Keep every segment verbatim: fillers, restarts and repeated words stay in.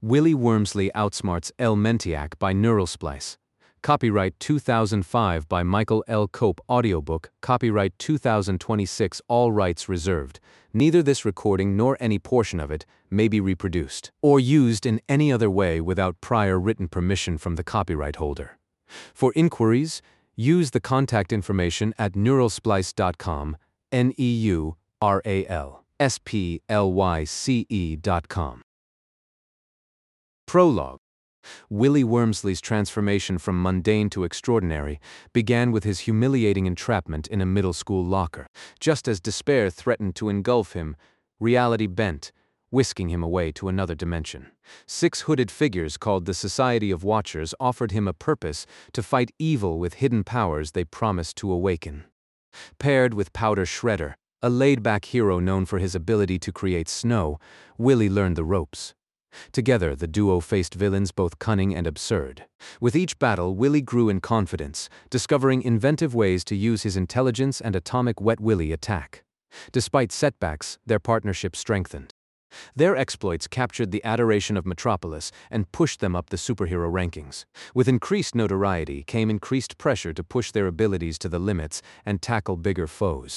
Willie Wormsley outsmarts El Mentiac by Neuralsplice. Copyright two thousand five by Michael L. Cope. Audiobook. Copyright two thousand twenty-six. All rights reserved. Neither this recording nor any portion of it may be reproduced or used in any other way without prior written permission from the copyright holder. For inquiries, use the contact information at neuralsplice dot com, N E U R A L S P L Y C E dot com. Prologue. Willie Wormsley's transformation from mundane to extraordinary began with his humiliating entrapment in a middle school locker. Just as despair threatened to engulf him, reality bent, whisking him away to another dimension. Six hooded figures called the Society of Watchers offered him a purpose to fight evil with hidden powers they promised to awaken. Paired with Powder Shredder, a laid-back hero known for his ability to create snow, Willie learned the ropes. Together, the duo faced villains both cunning and absurd. With each battle, Willie grew in confidence, discovering inventive ways to use his intelligence and atomic Wet Willie attack. Despite setbacks, their partnership strengthened. Their exploits captured the adoration of Metropolis and pushed them up the superhero rankings. With increased notoriety came increased pressure to push their abilities to the limits and tackle bigger foes.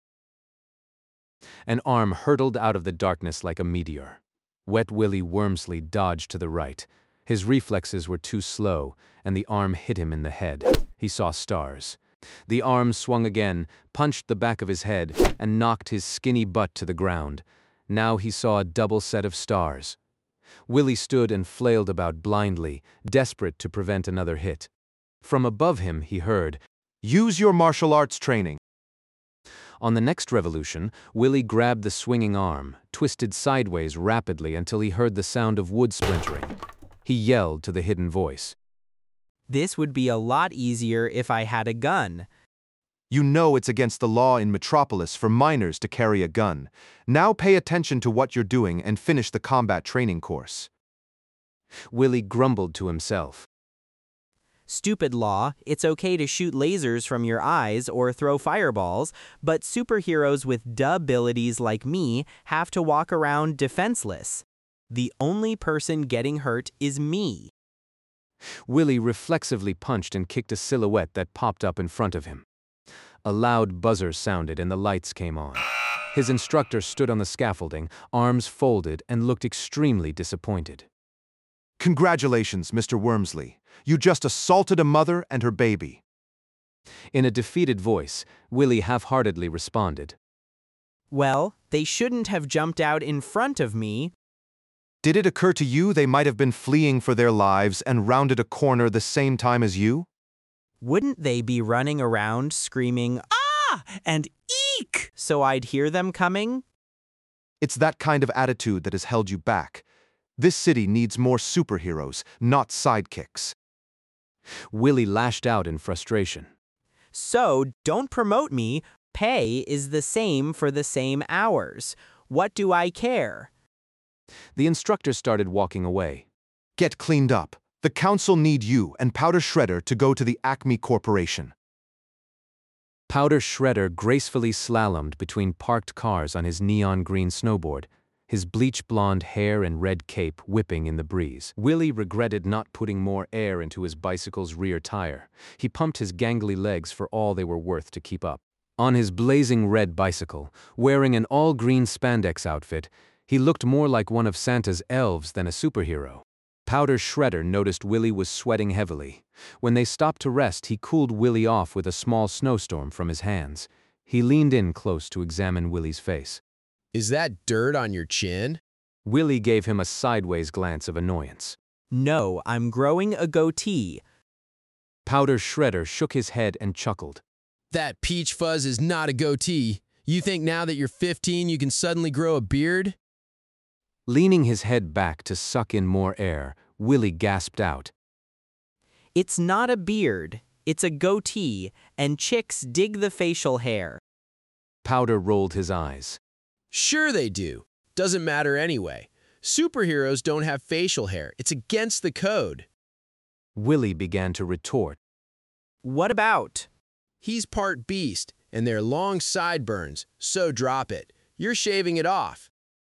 An arm hurtled out of the darkness like a meteor. Wet Willie Wormsley dodged to the right. His reflexes were too slow, and the arm hit him in the head. He saw stars. The arm swung again, punched the back of his head, and knocked his skinny butt to the ground. Now he saw a double set of stars. Willie stood and flailed about blindly, desperate to prevent another hit. From above him he heard, "Use your martial arts training." On the next revolution, Willie grabbed the swinging arm, twisted sideways rapidly until he heard the sound of wood splintering. He yelled to the hidden voice. "This would be a lot easier if I had a gun." "You know it's against the law in Metropolis for minors to carry a gun. Now pay attention to what you're doing and finish the combat training course." Willie grumbled to himself. "Stupid law, it's okay to shoot lasers from your eyes or throw fireballs, but superheroes with duh abilities like me have to walk around defenseless. The only person getting hurt is me." Willie reflexively punched and kicked a silhouette that popped up in front of him. A loud buzzer sounded and the lights came on. His instructor stood on the scaffolding, arms folded, and looked extremely disappointed. "Congratulations, Mister Wormsley. You just assaulted a mother and her baby." In a defeated voice, Willie half-heartedly responded. "Well, they shouldn't have jumped out in front of me." "Did it occur to you they might have been fleeing for their lives and rounded a corner the same time as you?" "Wouldn't they be running around screaming, 'Ah!' and 'Eek!' so I'd hear them coming?" It's that kind of attitude that has held you back. This city needs more superheroes, not sidekicks." Willie lashed out in frustration. "So, don't promote me. Pay is the same for the same hours. What do I care?" The instructor started walking away. "Get cleaned up. The council need you and Powder Shredder to go to the Acme Corporation." Powder Shredder gracefully slalomed between parked cars on his neon green snowboard, his bleach-blonde hair and red cape whipping in the breeze. Willie regretted not putting more air into his bicycle's rear tire. He pumped his gangly legs for all they were worth to keep up. On his blazing red bicycle, wearing an all-green spandex outfit, he looked more like one of Santa's elves than a superhero. Powder Shredder noticed Willie was sweating heavily. When they stopped to rest, he cooled Willie off with a small snowstorm from his hands. He leaned in close to examine Willie's face. "Is that dirt on your chin?" Willie gave him a sideways glance of annoyance. "No, I'm growing a goatee." Powder Shredder shook his head and chuckled. "That peach fuzz is not a goatee. You think now that you're fifteen you can suddenly grow a beard?" Leaning his head back to suck in more air, Willie gasped out. "It's not a beard. It's a goatee, and chicks dig the facial hair." Powder rolled his eyes. "Sure they do. Doesn't matter anyway. Superheroes don't have facial hair. It's against the code." Willie began to retort. "What about?" "He's part beast, and they're long sideburns, so drop it. You're shaving it off."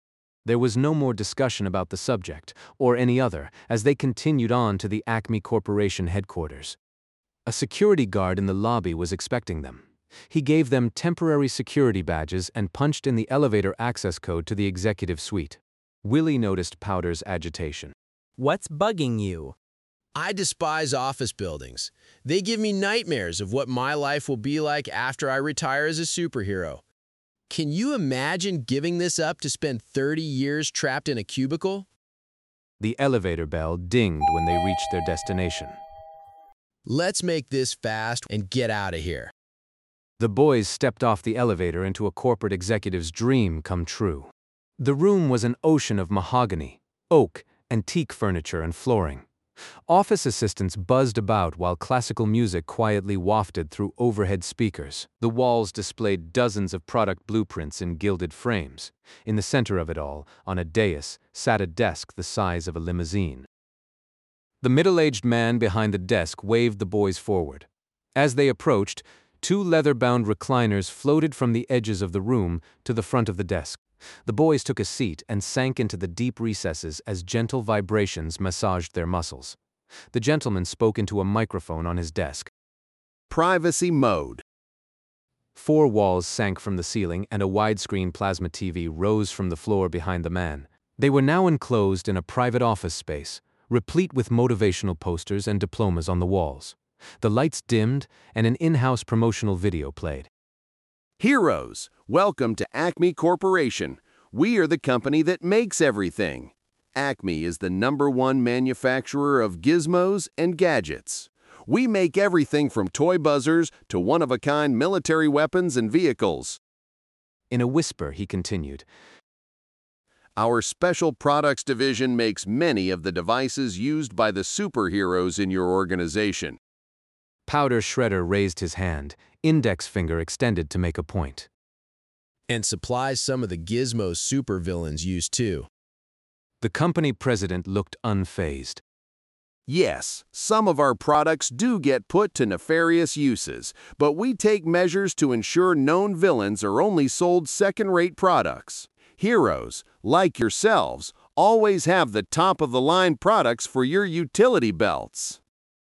There was no more discussion about the subject, or any other, as they continued on to the Acme Corporation headquarters. A security guard in the lobby was expecting them. He gave them temporary security badges and punched in the elevator access code to the executive suite. Willie noticed Powder's agitation. What's bugging you? I despise office buildings. They give me nightmares of what my life will be like after I retire as a superhero. Can you imagine giving this up to spend thirty years trapped in a cubicle? The elevator bell dinged when they reached their destination. Let's make this fast and get out of here. The boys stepped off the elevator into a corporate executive's dream come true. The room was an ocean of mahogany, oak, antique furniture and flooring. Office assistants buzzed about while classical music quietly wafted through overhead speakers. The walls displayed dozens of product blueprints in gilded frames. In the center of it all, on a dais, sat a desk the size of a limousine. The middle-aged man behind the desk waved the boys forward. As they approached, two leather-bound recliners floated from the edges of the room to the front of the desk. The boys took a seat and sank into the deep recesses as gentle vibrations massaged their muscles. The gentleman spoke into a microphone on his desk. Privacy mode. Four walls sank from the ceiling and a widescreen plasma T V rose from the floor behind the man. They were now enclosed in a private office space, replete with motivational posters and diplomas on the walls. The lights dimmed and an in-house promotional video played. Heroes, welcome to Acme Corporation. We are the company that makes everything. Acme is the number one manufacturer of gizmos and gadgets. We make everything from toy buzzers to one-of-a-kind military weapons and vehicles. In a whisper, he continued, Our Special Products Division makes many of the devices used by the superheroes in your organization. Powder Shredder raised his hand, index finger extended to make a point. And supplies some of the gizmos supervillains use too. The company president looked unfazed. Yes, some of our products do get put to nefarious uses, but we take measures to ensure known villains are only sold second-rate products. Heroes, like yourselves, always have the top-of-the-line products for your utility belts.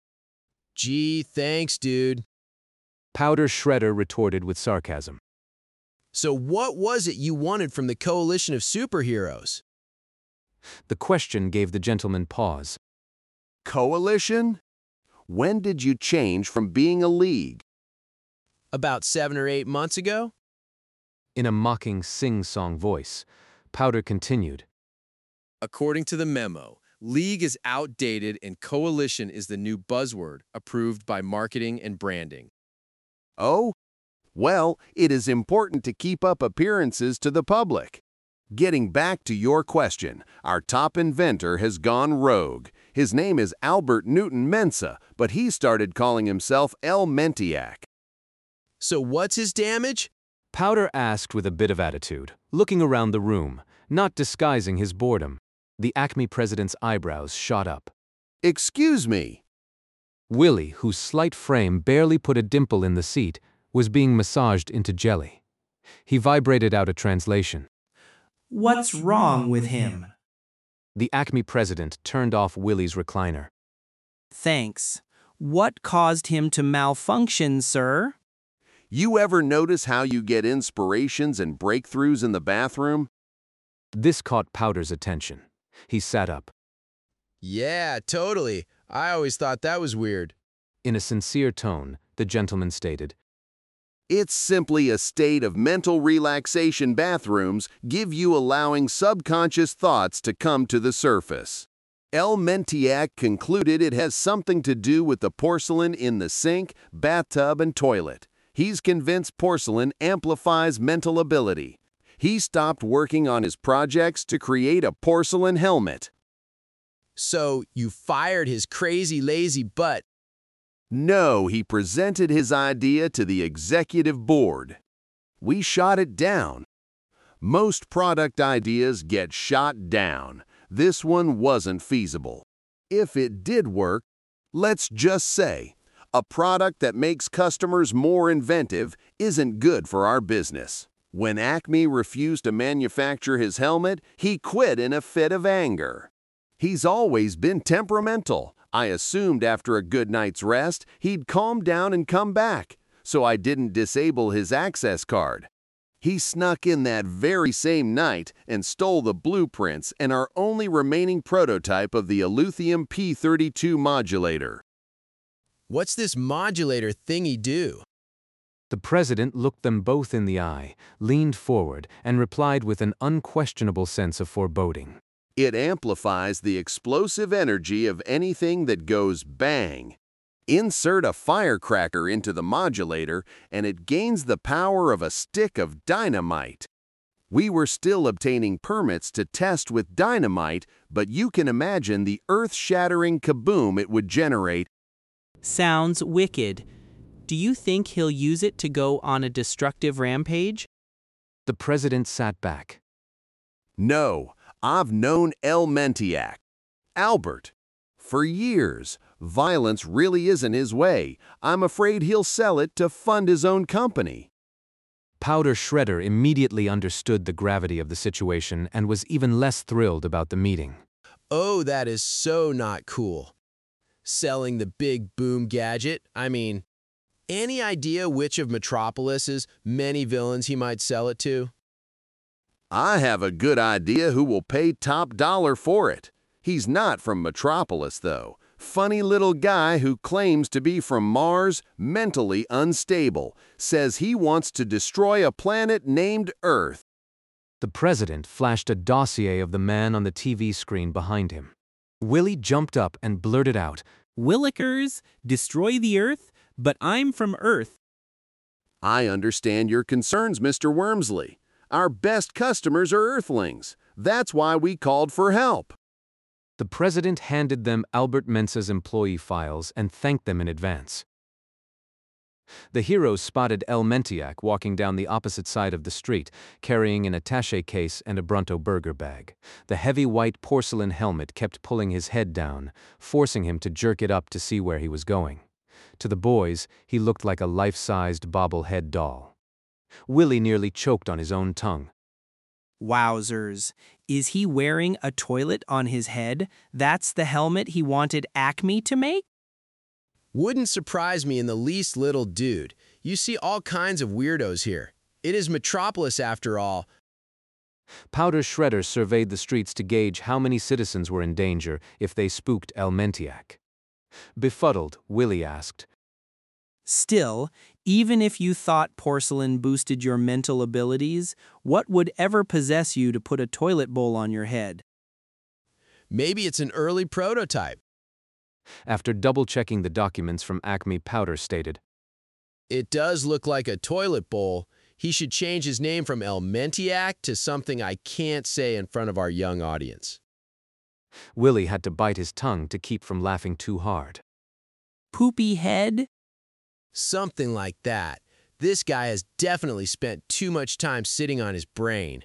Gee, thanks, dude. Powder Shredder retorted with sarcasm. So what was it you wanted from the coalition of superheroes? The question gave the gentleman pause. Coalition? When did you change from being a league? About seven or eight months ago? In a mocking sing-song voice, Powder continued. According to the memo, League is outdated and coalition is the new buzzword approved by marketing and branding. Oh? Well, it is important to keep up appearances to the public. Getting back to your question, our top inventor has gone rogue. His name is Albert Newton Mensa, but he started calling himself El Mentiac. So what's his damage? Powder asked with a bit of attitude, looking around the room, not disguising his boredom. The Acme president's eyebrows shot up. Excuse me. Willie, whose slight frame barely put a dimple in the seat, was being massaged into jelly. He vibrated out a translation. What's wrong with him? The Acme president turned off Willie's recliner. Thanks. What caused him to malfunction, sir? You ever notice how you get inspirations and breakthroughs in the bathroom? This caught Powder's attention. He sat up. Yeah, totally. I always thought that was weird. In a sincere tone, the gentleman stated, It's simply a state of mental relaxation. Bathrooms give you allowing subconscious thoughts to come to the surface. El Mentiac concluded it has something to do with the porcelain in the sink, bathtub, and toilet. He's convinced porcelain amplifies mental ability. He stopped working on his projects to create a porcelain helmet. So you fired his crazy lazy butt. No, he presented his idea to the executive board. We shot it down. Most product ideas get shot down. This one wasn't feasible. If it did work, let's just say, a product that makes customers more inventive isn't good for our business. When Acme refused to manufacture his helmet, he quit in a fit of anger. He's always been temperamental. I assumed after a good night's rest, he'd calm down and come back, so I didn't disable his access card. He snuck in that very same night and stole the blueprints and our only remaining prototype of the Eluthium P thirty-two modulator. What's this modulator thingy do? The president looked them both in the eye, leaned forward, and replied with an unquestionable sense of foreboding. It amplifies the explosive energy of anything that goes bang. Insert a firecracker into the modulator, and it gains the power of a stick of dynamite. We were still obtaining permits to test with dynamite, but you can imagine the earth-shattering kaboom it would generate. Sounds wicked. Do you think he'll use it to go on a destructive rampage? The president sat back. No, I've known El Mentiac, Albert, for years. Violence really isn't his way. I'm afraid he'll sell it to fund his own company. Powder Shredder immediately understood the gravity of the situation and was even less thrilled about the meeting. Oh, that is so not cool. Selling the big boom gadget, I mean, any idea which of Metropolis's many villains he might sell it to? I have a good idea who will pay top dollar for it. He's not from Metropolis, though. Funny little guy who claims to be from Mars, mentally unstable, says he wants to destroy a planet named Earth. The president flashed a dossier of the man on the T V screen behind him. Willie jumped up and blurted out, "Willikers, destroy the Earth, but I'm from Earth." I understand your concerns, Mister Wormsley. Our best customers are Earthlings. That's why we called for help. The president handed them Albert Mensa's employee files and thanked them in advance. The heroes spotted El Mentiac walking down the opposite side of the street, carrying an attaché case and a Brunto burger bag. The heavy white porcelain helmet kept pulling his head down, forcing him to jerk it up to see where he was going. To the boys, he looked like a life-sized bobblehead doll. Willie nearly choked on his own tongue. Wowzers. Is he wearing a toilet on his head? That's the helmet he wanted Acme to make? Wouldn't surprise me in the least little, dude. You see all kinds of weirdos here. It is Metropolis after all. Powder Shredder surveyed the streets to gauge how many citizens were in danger if they spooked El Mentiac. Befuddled, Willie asked, Still, even if you thought porcelain boosted your mental abilities, what would ever possess you to put a toilet bowl on your head? Maybe it's an early prototype. After double-checking the documents from Acme, Powder stated, It does look like a toilet bowl. He should change his name from El Mentiac to something I can't say in front of our young audience. Willie had to bite his tongue to keep from laughing too hard. Poopy head? Something like that. This guy has definitely spent too much time sitting on his brain.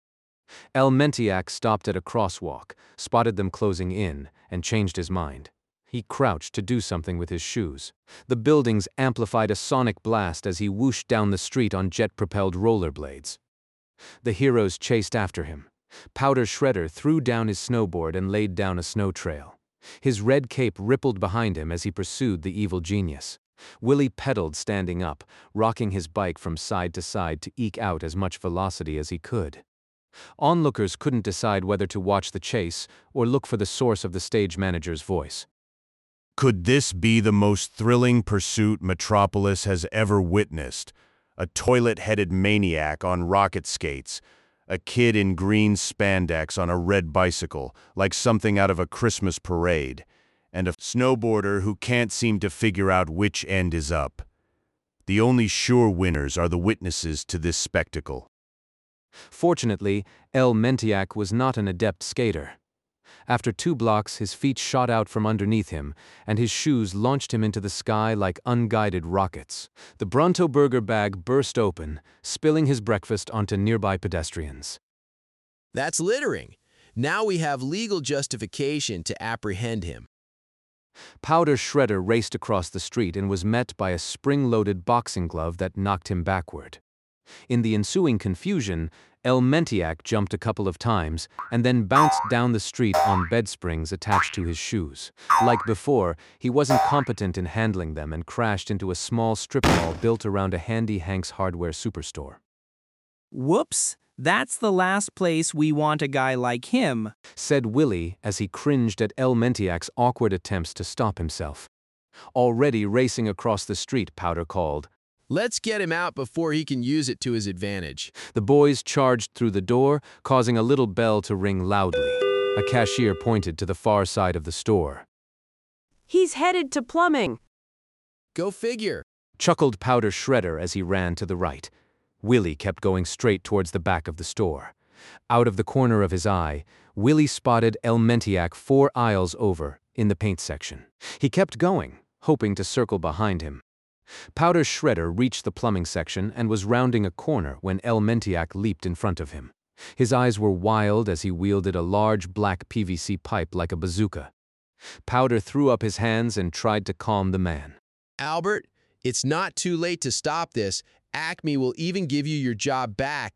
El Mentiac stopped at a crosswalk, spotted them closing in, and changed his mind. He crouched to do something with his shoes. The buildings amplified a sonic blast as he whooshed down the street on jet-propelled rollerblades. The heroes chased after him. Powder Shredder threw down his snowboard and laid down a snow trail. His red cape rippled behind him as he pursued the evil genius. Willie pedaled standing up, rocking his bike from side to side to eke out as much velocity as he could. Onlookers couldn't decide whether to watch the chase or look for the source of the stage manager's voice. Could this be the most thrilling pursuit Metropolis has ever witnessed? A toilet-headed maniac on rocket skates, a kid in green spandex on a red bicycle, like something out of a Christmas parade, and a snowboarder who can't seem to figure out which end is up. The only sure winners are the witnesses to this spectacle. Fortunately, El Mentiac was not an adept skater. After two blocks, his feet shot out from underneath him, and his shoes launched him into the sky like unguided rockets. The Brunto burger bag burst open, spilling his breakfast onto nearby pedestrians. That's littering. Now we have legal justification to apprehend him. Powder Shredder raced across the street and was met by a spring-loaded boxing glove that knocked him backward. In the ensuing confusion, El Mentiac jumped a couple of times and then bounced down the street on bed springs attached to his shoes. Like before, he wasn't competent in handling them and crashed into a small strip mall built around a Handy Hanks hardware superstore. Whoops, that's the last place we want a guy like him, said Willie as he cringed at El Mentiac's awkward attempts to stop himself. Already racing across the street, Powder called, Let's get him out before he can use it to his advantage. The boys charged through the door, causing a little bell to ring loudly. A cashier pointed to the far side of the store. He's headed to plumbing. Go figure, chuckled Powder Shredder as he ran to the right. Willie kept going straight towards the back of the store. Out of the corner of his eye, Willie spotted El Mentiac four aisles over, in the paint section. He kept going, hoping to circle behind him. Powder Shredder reached the plumbing section and was rounding a corner when El Mentiac leaped in front of him. His eyes were wild as he wielded a large black P V C pipe like a bazooka. Powder threw up his hands and tried to calm the man. Albert, it's not too late to stop this. Acme will even give you your job back.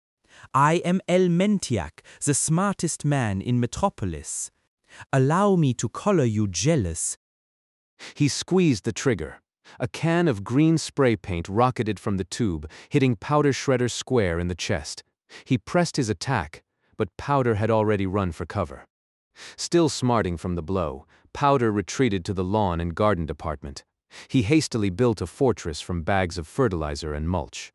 I am El Mentiac, the smartest man in Metropolis. Allow me to color you jealous. He squeezed the trigger. A can of green spray paint rocketed from the tube, hitting Powder Shredder square in the chest. He pressed his attack, but Powder had already run for cover. Still smarting from the blow, Powder retreated to the lawn and garden department. He hastily built a fortress from bags of fertilizer and mulch.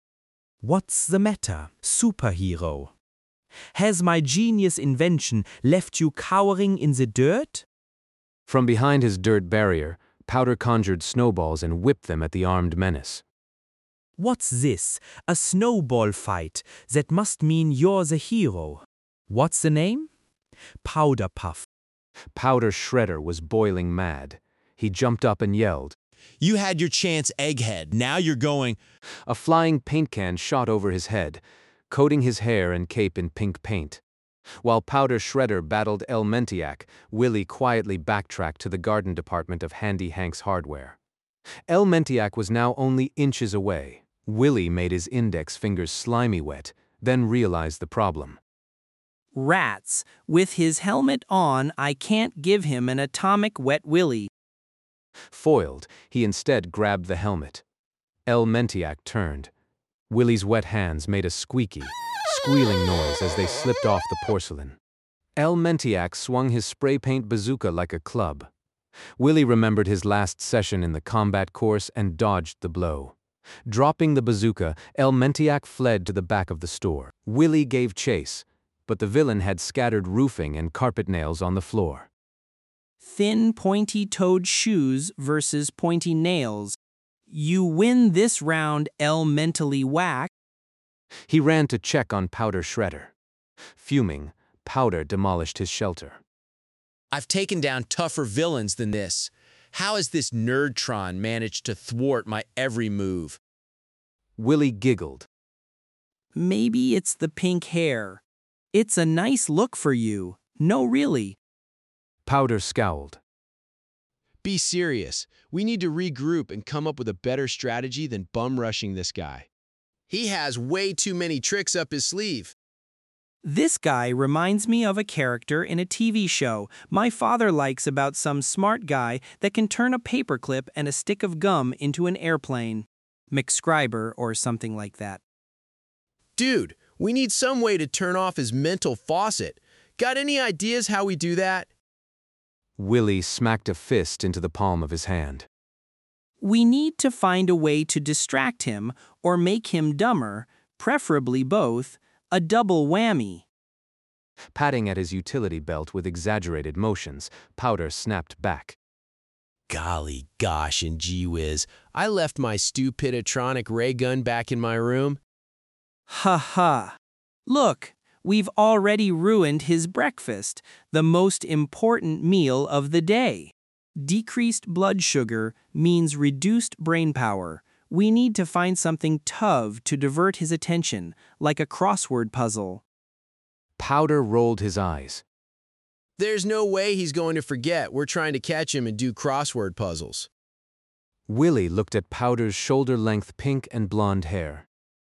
What's the matter, superhero? Has my genius invention left you cowering in the dirt? From behind his dirt barrier, Powder conjured snowballs and whipped them at the armed menace. What's this? A snowball fight? That must mean you're the hero. What's the name? Powder Puff. Powder Shredder was boiling mad. He jumped up and yelled, You had your chance, Egghead. Now you're going. A flying paint can shot over his head, coating his hair and cape in pink paint. While Powder Shredder battled El Mentiac, Willie quietly backtracked to the garden department of Handy Hanks Hardware. El Mentiac was now only inches away. Willie made his index fingers slimy wet, then realized the problem. Rats, with his helmet on, I can't give him an atomic wet willy. Foiled, he instead grabbed the helmet. El Mentiac turned. Willie's wet hands made a squeaky, squealing noise as they slipped off the porcelain. El Mentiac swung his spray paint bazooka like a club. Willie remembered his last session in the combat course and dodged the blow. Dropping the bazooka, El Mentiac fled to the back of the store. Willie gave chase, but the villain had scattered roofing and carpet nails on the floor. Thin, pointy-toed shoes versus pointy nails. You win this round, El Mentally Whack. He ran to check on Powder Shredder. Fuming, Powder demolished his shelter. I've taken down tougher villains than this. How has this Nerdtron managed to thwart my every move? Willie giggled. Maybe it's the pink hair. It's a nice look for you. No, really. Powder scowled. Be serious. We need to regroup and come up with a better strategy than bum rushing this guy. He has way too many tricks up his sleeve. This guy reminds me of a character in a T V show my father likes about some smart guy that can turn a paperclip and a stick of gum into an airplane. McScriber or something like that. Dude, we need some way to turn off his mental faucet. Got any ideas how we do that? Willie smacked a fist into the palm of his hand. We need to find a way to distract him or make him dumber, preferably both, a double whammy. Patting at his utility belt with exaggerated motions, Powder snapped back. Golly gosh and gee whiz, I left my stupidatronic ray gun back in my room. Ha ha. Look, we've already ruined his breakfast, the most important meal of the day. Decreased blood sugar means reduced brain power. We need to find something tough to divert his attention, like a crossword puzzle. Powder rolled his eyes. There's no way he's going to forget we're trying to catch him and do crossword puzzles. Willie looked at Powder's shoulder-length pink and blonde hair.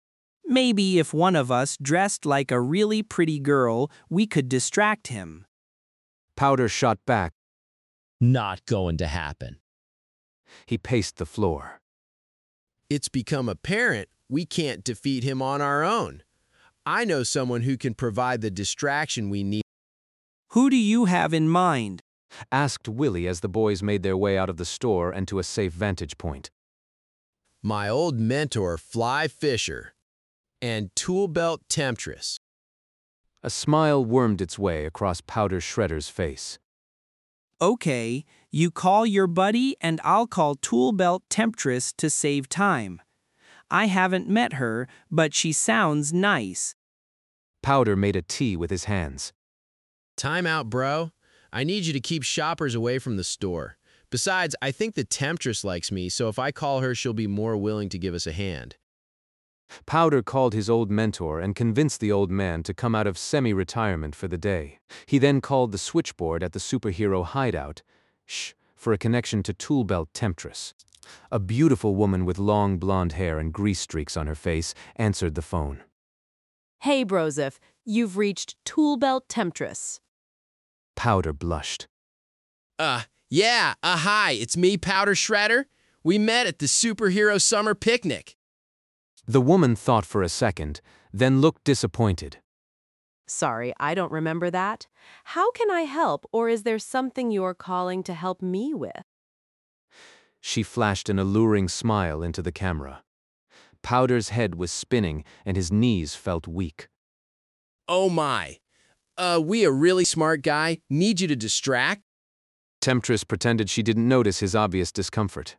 Maybe if one of us dressed like a really pretty girl, we could distract him. Powder shot back. Not going to happen. He paced the floor. It's become apparent we can't defeat him on our own. I know someone who can provide the distraction we need. Who do you have in mind? Asked Willie as the boys made their way out of the store and to a safe vantage point. My old mentor, Fly Fisher, and Tool Belt Temptress. A smile wormed its way across Powder Shredder's face. Okay, you call your buddy and I'll call Tool Belt Temptress to save time. I haven't met her, but she sounds nice. Powder made a T with his hands. Time out, bro. I need you to keep shoppers away from the store. Besides, I think the Temptress likes me, so if I call her, she'll be more willing to give us a hand. Powder called his old mentor and convinced the old man to come out of semi-retirement for the day. He then called the switchboard at the superhero hideout, shh, for a connection to Tool Belt Temptress. A beautiful woman with long blonde hair and grease streaks on her face answered the phone. Hey, Brozif, you've reached Tool Belt Temptress. Powder blushed. Uh, yeah, uh, hi, it's me, Powder Shredder. We met at the superhero summer picnic. The woman thought for a second, then looked disappointed. Sorry, I don't remember that. How can I help, or is there something you're calling to help me with? She flashed an alluring smile into the camera. Powder's head was spinning and his knees felt weak. Oh my. Uh, we a really smart guy. Need you to distract? Temptress pretended she didn't notice his obvious discomfort.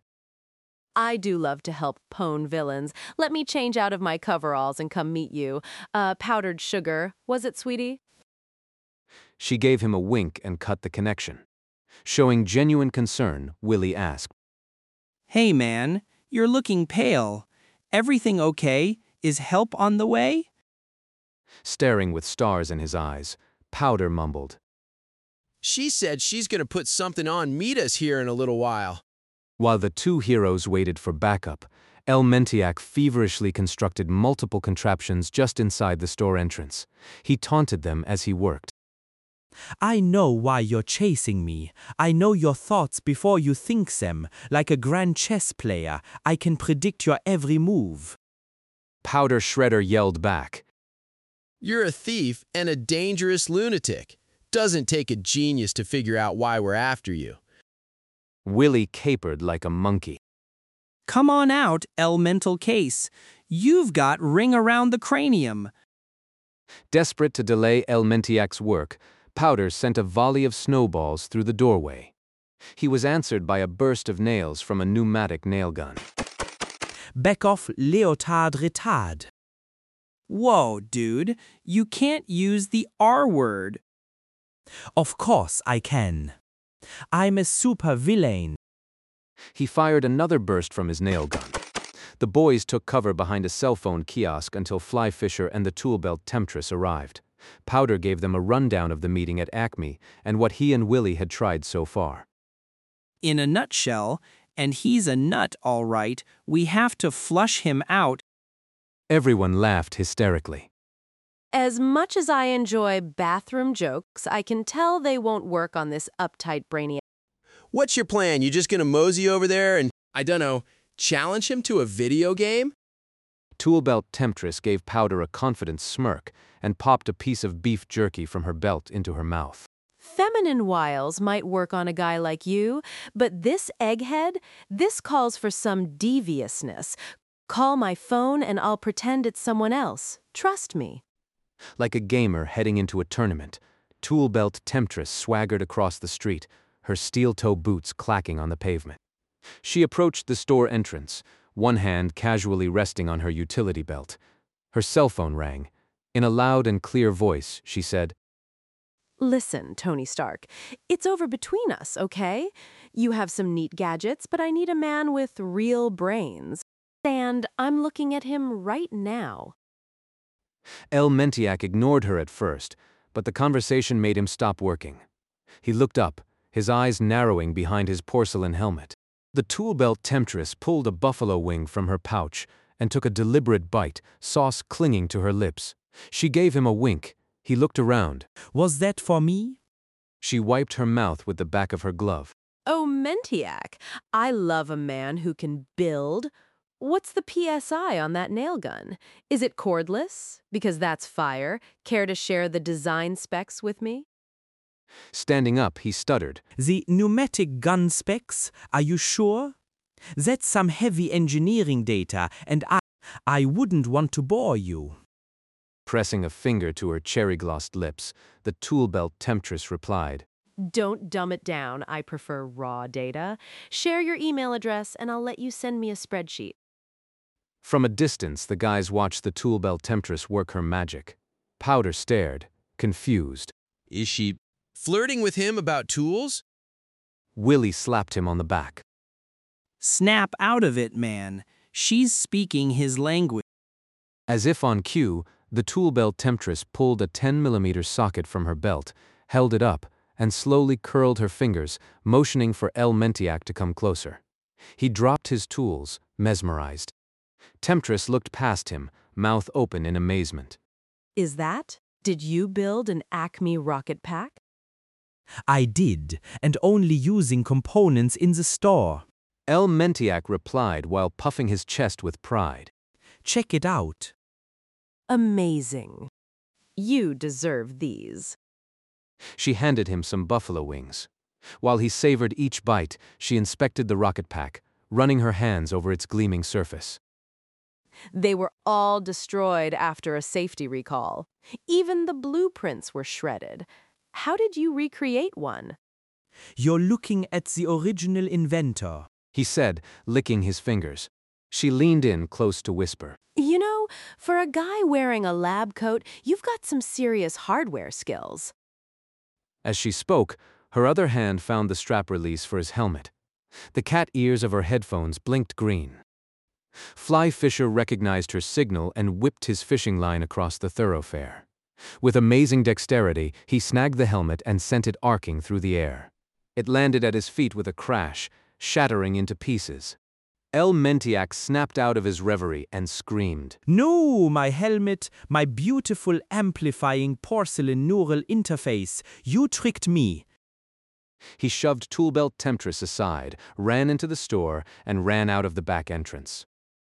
I do love to help pwn villains. Let me change out of my coveralls and come meet you. Uh, powdered sugar, was it, sweetie? She gave him a wink and cut the connection. Showing genuine concern, Willie asked, Hey man, you're looking pale. Everything okay? Is help on the way? Staring with stars in his eyes, Powder mumbled. She said she's gonna put something on meet us here in a little while. While the two heroes waited for backup, El Mentiac feverishly constructed multiple contraptions just inside the store entrance. He taunted them as he worked. I know why you're chasing me. I know your thoughts before you think them. Like a grand chess player, I can predict your every move. Powder Shredder yelled back. You're a thief and a dangerous lunatic. Doesn't take a genius to figure out why we're after you. Willie capered like a monkey. Come on out, elemental case. You've got ring around the cranium. Desperate to delay El Mentiac's work, Powder sent a volley of snowballs through the doorway. He was answered by a burst of nails from a pneumatic nail gun. Back off, leotard retard. Whoa, dude, you can't use the R word. Of course I can. I'm a super villain. He fired another burst from his nail gun. The boys took cover behind a cell phone kiosk until Fly Fisher and the Tool Belt Temptress arrived. Powder gave them a rundown of the meeting at Acme and what he and Willie had tried so far. In a nutshell, and he's a nut all right, we have to flush him out. Everyone laughed hysterically. As much as I enjoy bathroom jokes, I can tell they won't work on this uptight brainiac. What's your plan? You just gonna mosey over there and, I don't know, challenge him to a video game? Tool Belt Temptress gave Powder a confident smirk and popped a piece of beef jerky from her belt into her mouth. Feminine wiles might work on a guy like you, but this egghead, this calls for some deviousness. Call my phone and I'll pretend it's someone else. Trust me. Like a gamer heading into a tournament, Tool Belt Temptress swaggered across the street, her steel-toe boots clacking on the pavement. She approached the store entrance, one hand casually resting on her utility belt. Her cell phone rang. In a loud and clear voice, she said, Listen, Tony Stark, it's over between us, okay? You have some neat gadgets, but I need a man with real brains. And I'm looking at him right now. El Mentiac ignored her at first, but the conversation made him stop working. He looked up, his eyes narrowing behind his porcelain helmet. The Tool Belt Temptress pulled a buffalo wing from her pouch and took a deliberate bite, sauce clinging to her lips. She gave him a wink. He looked around. Was that for me? She wiped her mouth with the back of her glove. Oh, Mentiac, I love a man who can build. What's the P S I on that nail gun? Is it cordless? Because that's fire. Care to share the design specs with me? Standing up, he stuttered. The pneumatic gun specs, are you sure? That's some heavy engineering data, and I, I wouldn't want to bore you. Pressing a finger to her cherry-glossed lips, the tool belt temptress replied. Don't dumb it down. I prefer raw data. Share your email address and I'll let you send me a spreadsheet. From a distance, the guys watched the tool belt temptress work her magic. Powder stared, confused. Is she flirting with him about tools? Willie slapped him on the back. Snap out of it, man. She's speaking his language. As if on cue, the tool belt temptress pulled a ten millimeter socket from her belt, held it up, and slowly curled her fingers, motioning for El Mentiac to come closer. He dropped his tools, mesmerized. Temptress looked past him, mouth open in amazement. Is that? Did you build an Acme rocket pack? I did, and only using components in the store. El Mentiac replied while puffing his chest with pride. Check it out. Amazing. You deserve these. She handed him some buffalo wings. While he savored each bite, she inspected the rocket pack, running her hands over its gleaming surface. They were all destroyed after a safety recall. Even the blueprints were shredded. How did you recreate one? You're looking at the original inventor, he said, licking his fingers. She leaned in close to whisper. You know, for a guy wearing a lab coat, you've got some serious hardware skills. As she spoke, her other hand found the strap release for his helmet. The cat ears of her headphones blinked green. Fly Fisher recognized her signal and whipped his fishing line across the thoroughfare. With amazing dexterity, he snagged the helmet and sent it arcing through the air. It landed at his feet with a crash, shattering into pieces. El Mentiac snapped out of his reverie and screamed. No, my helmet, my beautiful amplifying porcelain neural interface. You tricked me. He shoved Toolbelt Temptress aside, ran into the store, and ran out of the back entrance.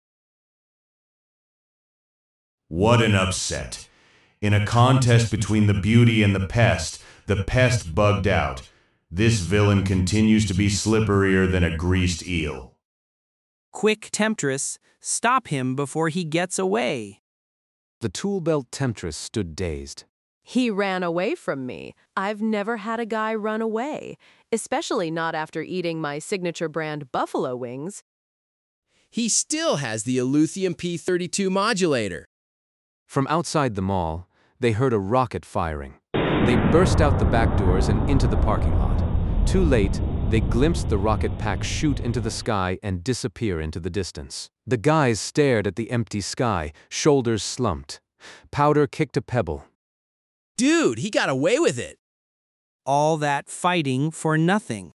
What an upset. In a contest between the beauty and the pest, the pest bugged out. This villain continues to be slipperier than a greased eel. Quick, Temptress, stop him before he gets away. The Toolbelt Temptress stood dazed. He ran away from me. I've never had a guy run away, especially not after eating my signature brand buffalo wings. He still has the Eluthium P thirty-two modulator. From outside the mall, they heard a rocket firing. They burst out the back doors and into the parking lot. Too late, they glimpsed the rocket pack shoot into the sky and disappear into the distance. The guys stared at the empty sky, shoulders slumped. Powder kicked a pebble. Dude, he got away with it. All that fighting for nothing.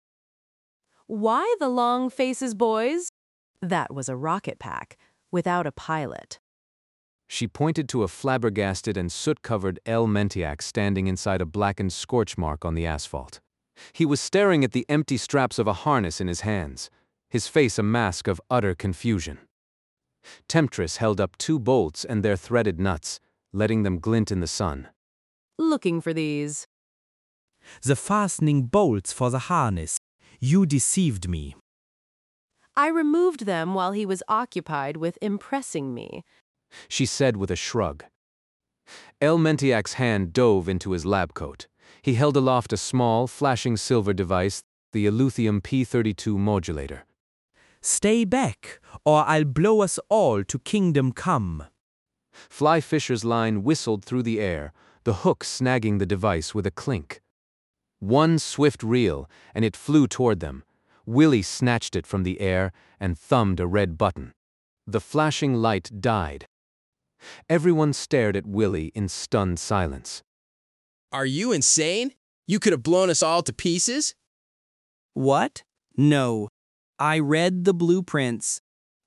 Why the long faces, boys? That was a rocket pack, without a pilot. She pointed to a flabbergasted and soot-covered El Mentiac standing inside a blackened scorch mark on the asphalt. He was staring at the empty straps of a harness in his hands, his face a mask of utter confusion. Temptress held up two bolts and their threaded nuts, letting them glint in the sun. Looking for these. The fastening bolts for the harness. You deceived me. I removed them while he was occupied with impressing me, she said with a shrug. El Mentiac's hand dove into his lab coat. He held aloft a small, flashing silver device, the Eluthium P thirty-two modulator. Stay back, or I'll blow us all to kingdom come. Fly Fisher's line whistled through the air, the hook snagging the device with a clink. One swift reel, and it flew toward them. Willie snatched it from the air and thumbed a red button. The flashing light died. Everyone stared at Willie in stunned silence. Are you insane? You could have blown us all to pieces? What? No. I read the blueprints.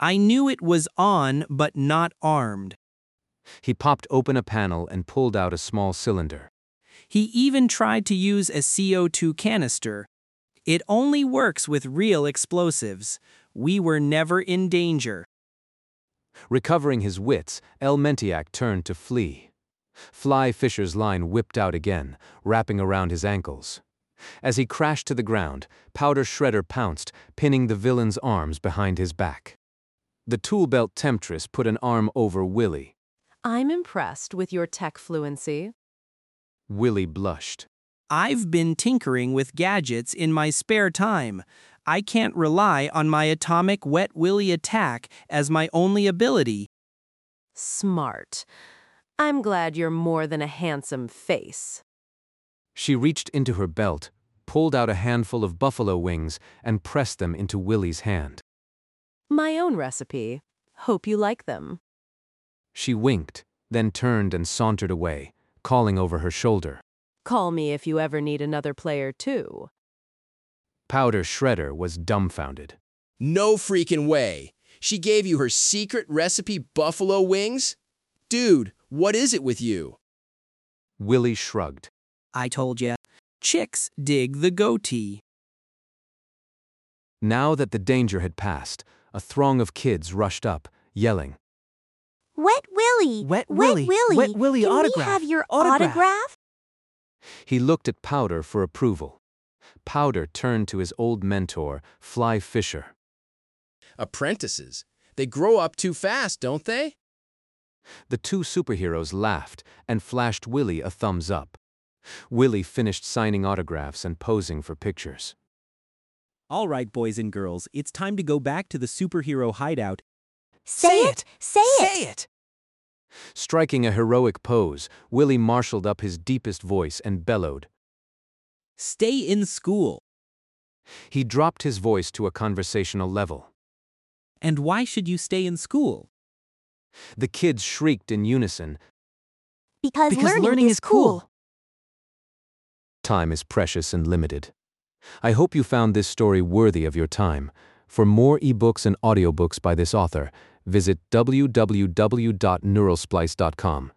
I knew it was on, but not armed. He popped open a panel and pulled out a small cylinder. He even tried to use a C O two canister. It only works with real explosives. We were never in danger. Recovering his wits, El Mentiac turned to flee. Fly Fisher's line whipped out again, wrapping around his ankles. As he crashed to the ground, Powder Shredder pounced, pinning the villain's arms behind his back. The tool belt temptress put an arm over Willie. I'm impressed with your tech fluency. Willie blushed. I've been tinkering with gadgets in my spare time. I can't rely on my atomic Wet Willie attack as my only ability. Smart. I'm glad you're more than a handsome face. She reached into her belt, pulled out a handful of buffalo wings, and pressed them into Willie's hand. My own recipe. Hope you like them. She winked, then turned and sauntered away, calling over her shoulder. Call me if you ever need another player, too. Powder Shredder was dumbfounded. No freaking way. She gave you her secret recipe buffalo wings? Dude, what is it with you? Willie shrugged. I told ya. Chicks dig the goatee. Now that the danger had passed, a throng of kids rushed up, yelling. Wet Willie! Wet Wet Willie! Willie! Wet Willie Can autograph! we have your Autograph! autograph? He looked at Powder for approval. Powder turned to his old mentor, Fly Fisher. Apprentices. They grow up too fast, don't they? The two superheroes laughed and flashed Willie a thumbs up. Willie finished signing autographs and posing for pictures. All right, boys and girls, it's time to go back to the superhero hideout. Say, Say it! it! Say it! Say it! Striking a heroic pose, Willie marshaled up his deepest voice and bellowed. Stay in school. He dropped his voice to a conversational level. And why should you stay in school? The kids shrieked in unison. Because, Because learning, learning is is cool. Time is precious and limited. I hope you found this story worthy of your time. For more ebooks and audiobooks by this author, visit w w w dot neuralsplice dot com.